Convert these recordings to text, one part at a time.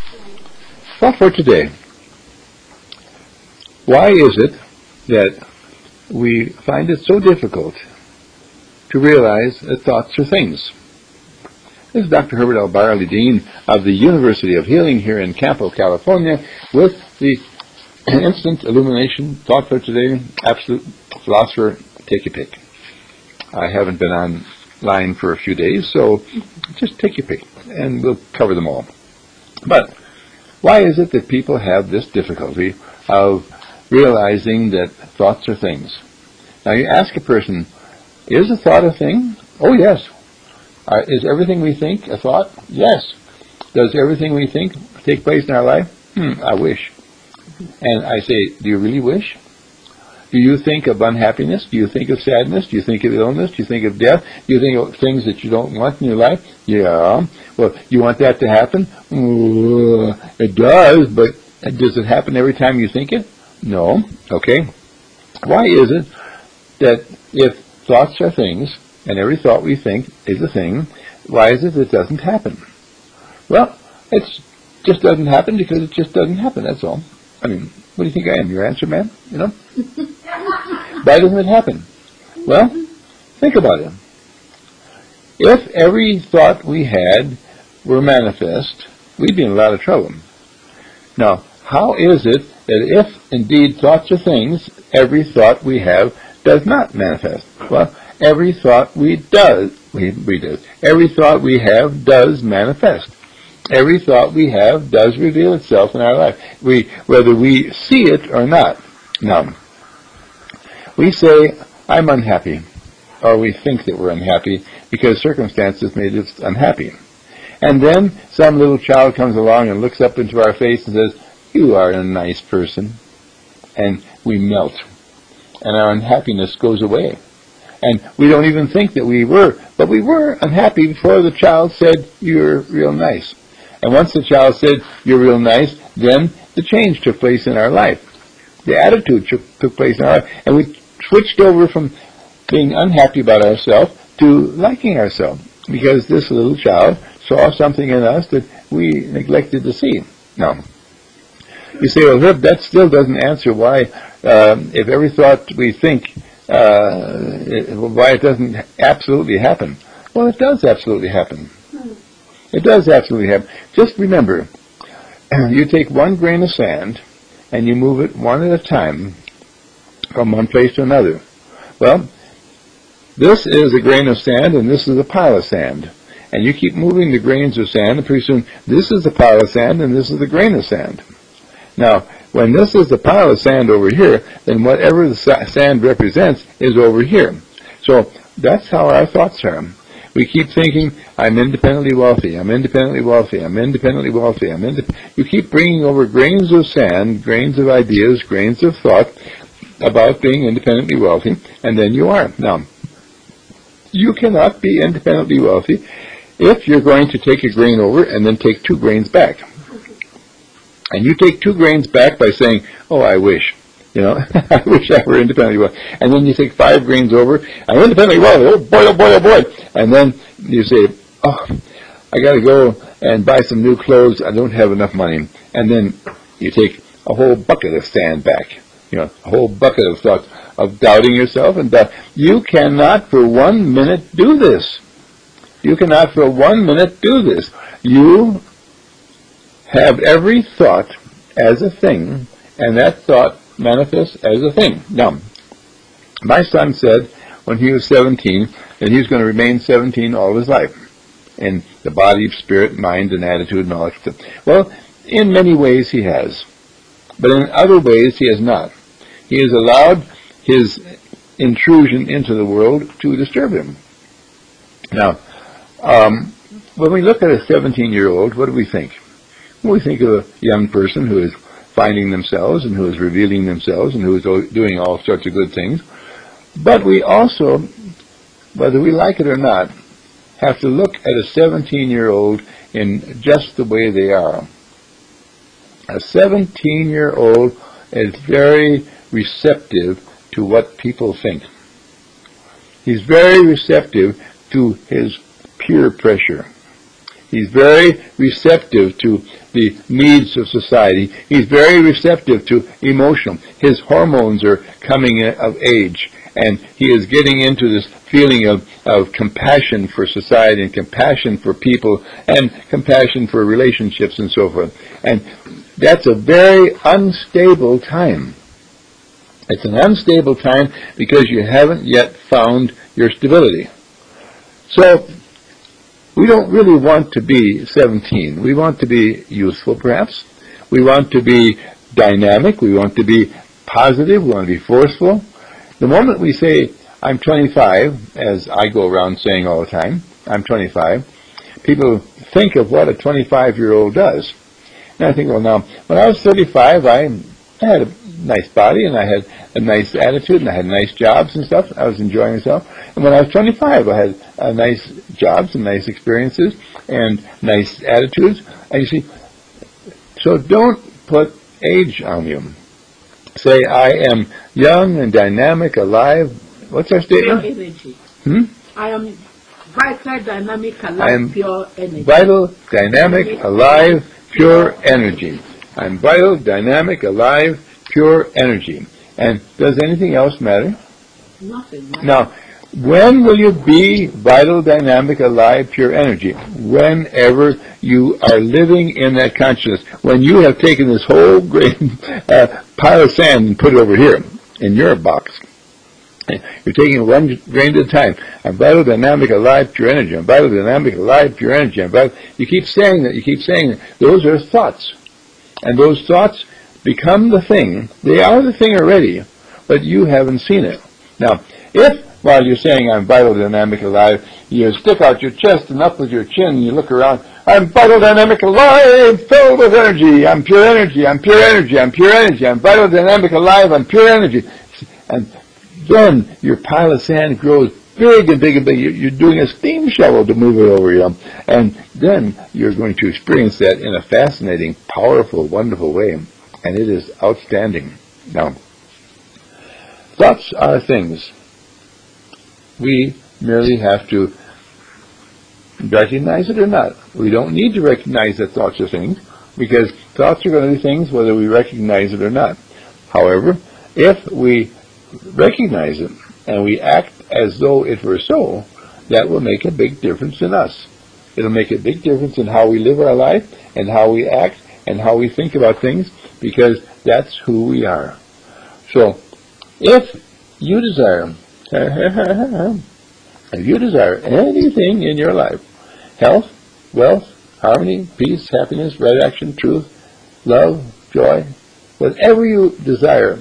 Thought for today. Why is it that we find it so difficult to realize that thoughts are things? This is Dr. Herbert L. Barley, Dean of the University of Healing here in Campo, California, with the Instant Illumination Thought for Today, Absolute Philosopher, take your pick. I haven't been online for a few days, so just take your pick, and we'll cover them all. But why is it that people have this difficulty of realizing that thoughts are things? Now, you ask a person, is a thought a thing? Oh, yes. Is everything we think a thought? Yes. Does everything we think take place in our life? I wish. And I say, do you really wish? Do you think of unhappiness? Do you think of sadness? Do you think of illness? Do you think of death? Do you think of things that you don't want in your life? Yeah. Well, you want that to happen? It does, but does it happen every time you think it? No. Okay. Why is it that if thoughts are things, and every thought we think is a thing, why is it doesn't happen? Well, it just doesn't happen because it just doesn't happen, that's all. I mean, what do you think I am, your answer man? You know? Why doesn't it happen? Well, think about it. If every thought we had were manifest, we'd be in a lot of trouble. Now, how is it that if indeed thoughts are things, every thought we have does not manifest? Well, every thought we do. Every thought we have does manifest. Every thought we have does reveal itself in our life, whether we see it or not. Now, we say, I'm unhappy, or we think that we're unhappy because circumstances made us unhappy. And then some little child comes along and looks up into our face and says, you are a nice person. And we melt. And our unhappiness goes away. And we don't even think that we were. But we were unhappy before the child said, you're real nice. And once the child said, you're real nice, then the change took place in our life. The attitude took place in our life. And we switched over from being unhappy about ourselves to liking ourselves. Because this little child saw something in us that we neglected to see. Now, you say, well, that still doesn't answer why, if every thought we think, why it doesn't absolutely happen. Well, it does absolutely happen. It does absolutely happen. Just remember, you take one grain of sand and you move it one at a time from one place to another. Well, this is a grain of sand and this is a pile of sand. And you keep moving the grains of sand, and pretty soon this is a pile of sand and this is a grain of sand. Now, when this is the pile of sand over here, then whatever the sand represents is over here. So that's how our thoughts are. We keep thinking, I'm independently wealthy, I'm independently wealthy, I'm independently wealthy. You keep bringing over grains of sand, grains of ideas, grains of thought about being independently wealthy, and then you are. Now, you cannot be independently wealthy if you're going to take a grain over and then take 2 grains back. And you take 2 grains back by saying, oh, I wish. You know, I wish I were independently wealthy. And then you take 5 grains over, I'm independently wealthy, oh boy, oh boy, oh boy. And then you say, oh, I got to go and buy some new clothes, I don't have enough money. And then you take a whole bucket of sand back. You know, a whole bucket of thoughts of doubting yourself. And you cannot for 1 minute do this. You cannot for 1 minute do this. You have every thought as a thing, and that thought manifests as a thing. Now, my son said when he was 17 that he was going to remain 17 all his life, in the body, spirit, mind, and attitude, and all that stuff. Well, in many ways he has, but in other ways he has not. He has allowed his intrusion into the world to disturb him. Now, when we look at a 17-year-old, what do we think? We think of a young person who is finding themselves and who is revealing themselves and who is doing all sorts of good things. But we also, whether we like it or not, have to look at a 17-year-old in just the way they are. A 17-year-old is very receptive to what people think. He's very receptive to his peer pressure. He's very receptive to the needs of society. He's very receptive to emotion. His hormones are coming of age, and he is getting into this feeling of compassion for society and compassion for people and compassion for relationships and so forth. And that's a very unstable time. It's an unstable time because you haven't yet found your stability. So we don't really want to be 17. We want to be youthful, perhaps. We want to be dynamic. We want to be positive. We want to be forceful. The moment we say, I'm 25, as I go around saying all the time, I'm 25, people think of what a 25-year-old does. And I think, well, now, when I was 35, I had a nice body, and I had a nice attitude, and I had nice jobs and stuff. I was enjoying myself. And when I was 25, I had nice jobs and nice experiences and nice attitudes. And you see, so don't put age on you. Say, I am young and dynamic, alive. What's our statement? Pure energy. I am vital, dynamic, alive, pure energy. Vital, dynamic, alive, pure energy. I'm vital, dynamic, alive, pure energy. And does anything else matter? Nothing. Now, when will you be vital, dynamic, alive, pure energy? Whenever you are living in that consciousness. When you have taken this whole grain, pile of sand and put it over here in your box. You're taking one grain at a time. I'm vital, dynamic, alive, pure energy. I'm vital, dynamic, alive, pure energy. I'm vital. You keep saying that. You keep saying that. Those are thoughts. And those thoughts become the thing. They are the thing already, but you haven't seen it. Now, if while you're saying I'm vital, dynamic, alive, you stick out your chest and up with your chin and you look around, I'm vital, dynamic, alive, filled with energy, I'm pure energy, I'm pure energy, I'm pure energy, I'm vital, dynamic, alive, I'm pure energy. And then your pile of sand grows big and big and big. You're doing a steam shovel to move it over you. And then you're going to experience that in a fascinating, powerful, wonderful way. And it is outstanding. Now, thoughts are things. We merely have to recognize it or not. We don't need to recognize that thoughts are things, because thoughts are going to be things whether we recognize it or not. However, if we recognize it and we act as though it were so, that will make a big difference in us. It'll make a big difference in how we live our life and how we act and how we think about things, because that's who we are. So, if you desire anything in your life, health, wealth, harmony, peace, happiness, right action, truth, love, joy, whatever you desire,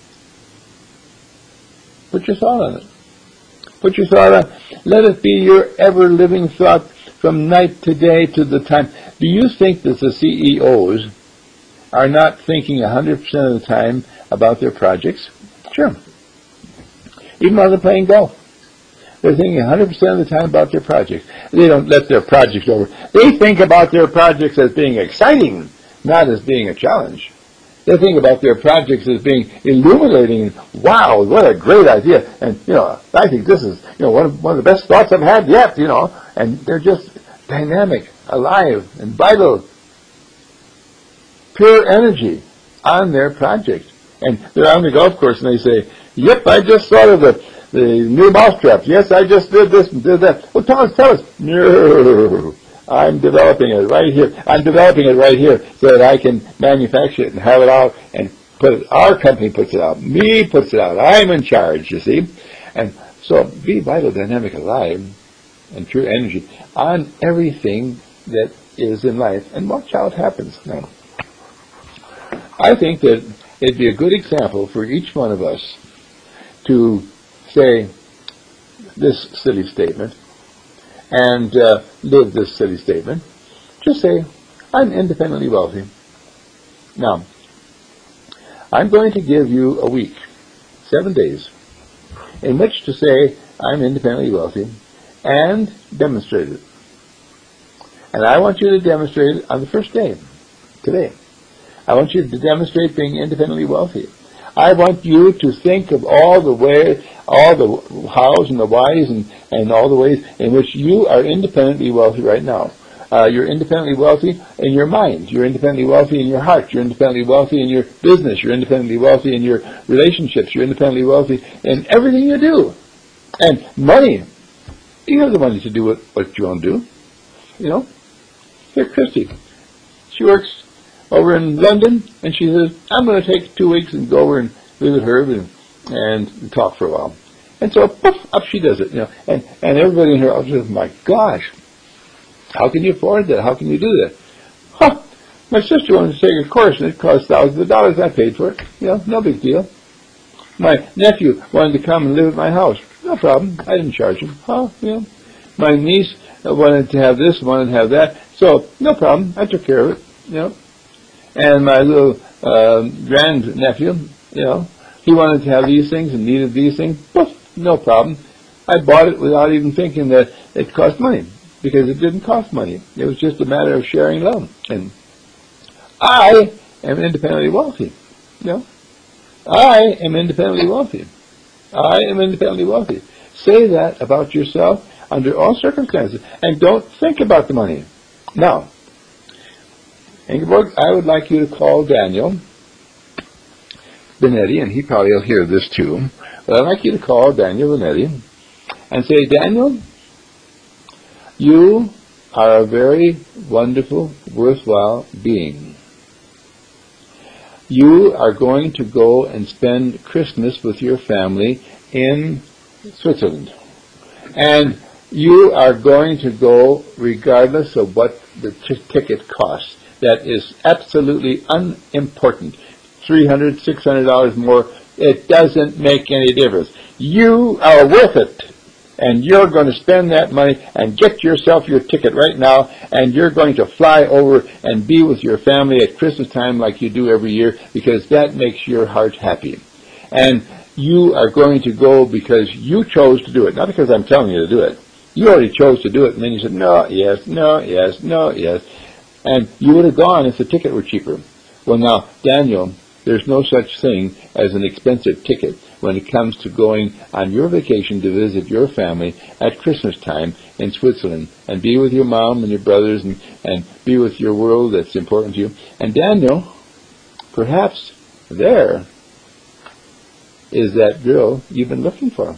put your thought on it. Put your thought on it. Let it be your ever-living thought from night to day to the time. Do you think that the CEOs are not thinking 100% of the time about their projects? Sure. Even while they're playing golf, they're thinking 100% of the time about their projects. They don't let their projects over. They think about their projects as being exciting, not as being a challenge. They think about their projects as being illuminating. Wow, what a great idea! And I think this is one of the best thoughts I've had yet. And they're just dynamic, alive, and vital, pure energy on their project. And they're on the golf course and they say, "Yep, I just thought of the new mousetrap. Yes, I just did this and did that." Well, tell us. No. I'm developing it right here. I'm developing it right here so that I can manufacture it and have it out and put it. Our company puts it out. Me puts it out. I'm in charge, you see. And so be vital, dynamic, alive, and pure energy on everything that is in life, and watch how it happens. Now, I think that it'd be a good example for each one of us to say this silly statement and live this silly statement. Just say, I'm independently wealthy. Now, I'm going to give you a week, 7 days, in which to say, I'm independently wealthy, and demonstrate it. And I want you to demonstrate it on the first day, today. I want you to demonstrate being independently wealthy. I want you to think of all the hows and the whys and all the ways in which you are independently wealthy right now. You're independently wealthy in your mind. You're independently wealthy in your heart. You're independently wealthy in your business. You're independently wealthy in your relationships. You're independently wealthy in everything you do. And money, you have the money to do what you want to do. You know? Here, Christy, she works over in London, and she says, I'm going to take 2 weeks and go over and live with Herb and talk for a while. And so, poof, up she does it, you know. And everybody in her office says, my gosh, how can you afford that? How can you do that? Huh, my sister wanted to take a course, and it cost thousands of dollars. I paid for it. You know, no big deal. My nephew wanted to come and live at my house. No problem. I didn't charge him. Oh, you know. My niece wanted to have this, wanted to have that. So, no problem. I took care of it, you know. And my little grandnephew, you know, he wanted to have these things and needed these things. Poof, no problem. I bought it without even thinking that it cost money, because it didn't cost money. It was just a matter of sharing love. And I am independently wealthy, you know. I am independently wealthy. I am independently wealthy. Say that about yourself under all circumstances, and don't think about the money. Now, Ingeborg, I would like you to call Daniel Benetti, and he probably will hear this too, but I'd like you to call Daniel Benetti and say, Daniel, you are a very wonderful, worthwhile being. You are going to go and spend Christmas with your family in Switzerland. And you are going to go regardless of what the ticket costs. That is absolutely unimportant. $300, $600 more, it doesn't make any difference. You are worth it. And you're going to spend that money and get yourself your ticket right now, and you're going to fly over and be with your family at Christmas time like you do every year, because that makes your heart happy. And you are going to go because you chose to do it, not because I'm telling you to do it. You already chose to do it, and then you said, no, yes, no, yes, no, yes. And you would have gone if the ticket were cheaper. Well, now, Daniel, there's no such thing as an expensive ticket when it comes to going on your vacation to visit your family at Christmas time in Switzerland and be with your mom and your brothers and be with your world that's important to you. And Daniel, perhaps there is that girl you've been looking for.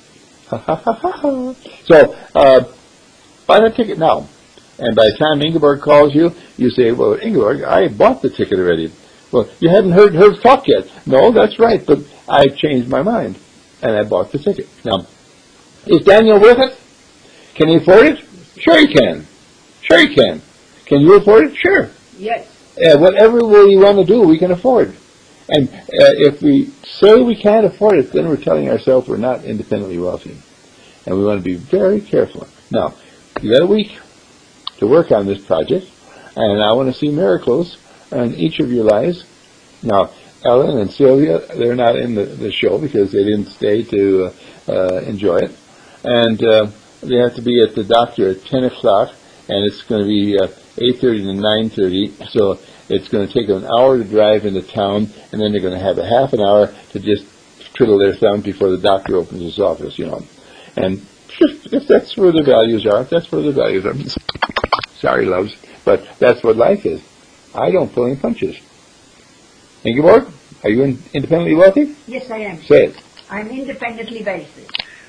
So, buy that ticket now. And by the time Ingeborg calls you, you say, well, Ingeborg, I bought the ticket already. Well, you hadn't heard her talk yet. No, that's right, but I changed my mind, and I bought the ticket. Now, is Daniel worth it? Can he afford it? Sure he can. Sure he can. Can you afford it? Sure. Yes. Whatever we want to do, we can afford. And if we say we can't afford it, then we're telling ourselves we're not independently wealthy. And we want to be very careful. Now, you got a week to work on this project, and I want to see miracles in each of your lives. Now, Ellen and Sylvia, they're not in the show because they didn't stay to enjoy it. And they have to be at the doctor at 10 o'clock, and it's going to be 8:30 to 9:30, so it's going to take them an hour to drive into town, and then they're going to have a half an hour to just twiddle their thumb before the doctor opens his office, you know. And if that's where the values are, that's where the values are. Sorry, loves, but that's what life is. I don't pull any punches. Ingeborg, are you independently wealthy? Yes, I am. Say it. I'm independently wealthy.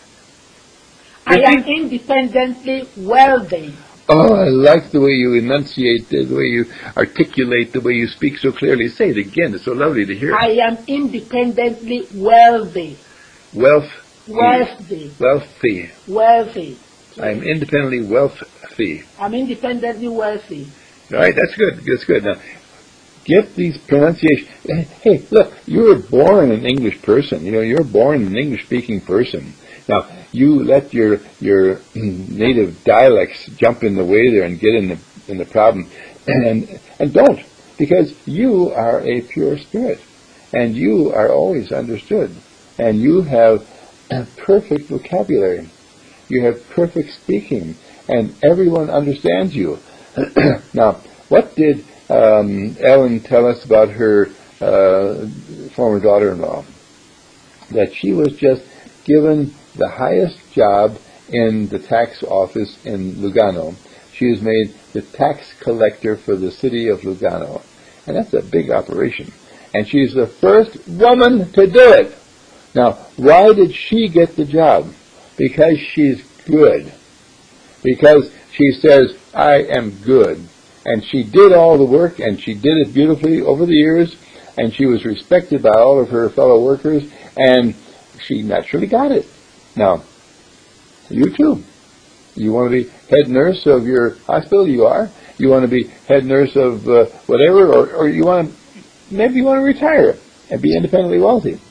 I am independently wealthy. Oh, I like the way you enunciate, the way you articulate, the way you speak so clearly. Say it again. It's so lovely to hear. I am independently wealthy. Wealthy. Wealthy. I'm independently wealthy. I'm independently wealthy. All right, that's good. That's good. Now, get these pronunciations. Hey, look, you were born an English person. You know, you're born an English-speaking person. Now, you let your native dialects jump in the way there and get in the problem, and don't, because you are a pure spirit, and you are always understood, and you have a perfect vocabulary. You have perfect speaking, and everyone understands you. Now, what did Ellen tell us about her former daughter-in-law? That she was just given the highest job in the tax office in Lugano. she is made the tax collector for the city of Lugano. And that's a big operation. And she's the first woman to do it. Now, why did she get the job? Because she's good. Because she says, I am good. And she did all the work, and she did it beautifully over the years, and she was respected by all of her fellow workers, and she naturally got it. Now, you too. You want to be head nurse of your hospital? You are. You want to be head nurse of whatever, or you want to, maybe you want to retire and be independently wealthy.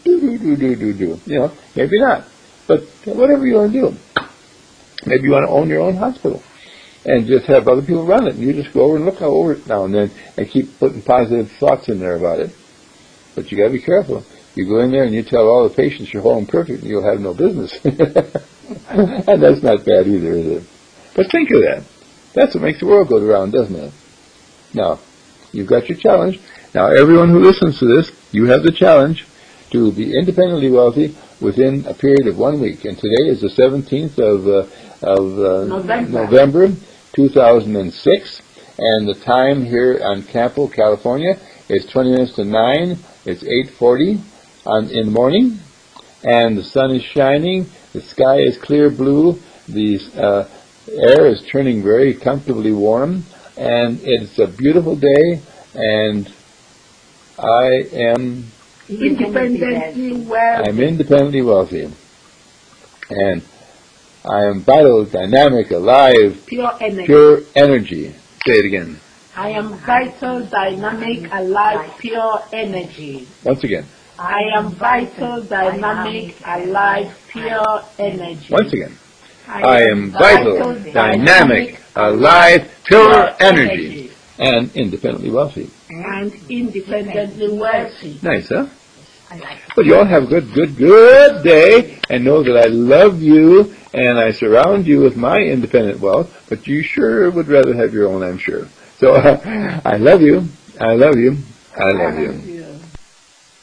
Do. You know, maybe not. But whatever you want to do. Maybe you want to own your own hospital and just have other people run it, and you just go over and look over it now and then and keep putting positive thoughts in there about it. But you got to be careful. You go in there and you tell all the patients you're whole and perfect, and you'll have no business. And that's not bad either, is it? But think of that. That's what makes the world go around, doesn't it? Now, you've got your challenge. Now, everyone who listens to this, you have the challenge to be independently wealthy within a period of 1 week. And today is the 17th of November 2006. And the time here on Campo, California is 20 minutes to 9. It's 8:40 in the morning. And the sun is shining. The sky is clear blue. The air is turning very comfortably warm. And it's a beautiful day. And I am independently wealthy. I'm independently wealthy. And I am vital, dynamic, alive, Pure energy. pure energy. Say it again. I am vital, dynamic, alive, pure energy. Once again. I am vital, dynamic, alive, pure energy. Once again. I am vital, dynamic, alive, pure energy. And independently wealthy. And independently wealthy. Nice, huh? Well, you all have a good day, and know that I love you, and I surround you with my independent wealth, but you sure would rather have your own, I'm sure. So, I love you, I love you, I love you.